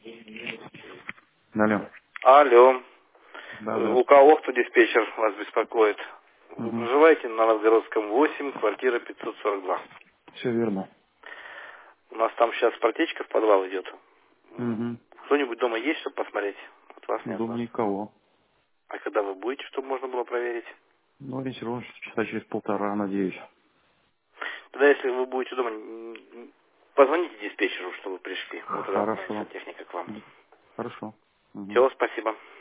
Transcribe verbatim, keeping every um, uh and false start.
Алло. Алло. Да, У да. кого кто диспетчер вас беспокоит? Вы Угу. проживаете на Новгородском восемь, квартира пятьсот сорок два. Все верно. У нас там сейчас протечка в подвал идет. Угу. Кто-нибудь дома есть, чтобы посмотреть? От вас, не от Дома вас. никого. А когда вы будете, чтобы можно было проверить? Ну, ориентировочно часа через полтора, надеюсь. Тогда, если вы будете дома, м, м, позвоните диспетчеру, чтобы пришли. Мы тогда отправим Хорошо. сантехника к вам. Хорошо. Угу. Все, спасибо.